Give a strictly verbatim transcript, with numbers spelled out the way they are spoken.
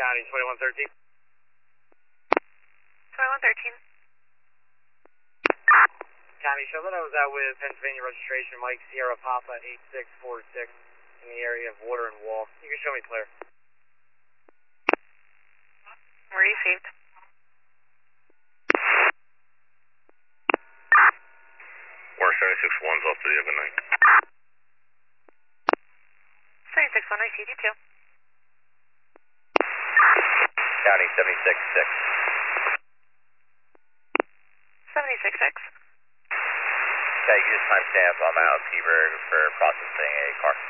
County, twenty-one thirteen. twenty-one thirteen. County, show that I was out with Pennsylvania registration, Mike Sierra Papa eight six four six in the area of Water and Wall. You can show me clear. Received. Water seventy-six one's off to the good night. seventy-six one, received you too. County seventy-six six. seventy-six six. Okay, you just timestamp. I'm out of Seaburg for processing a car.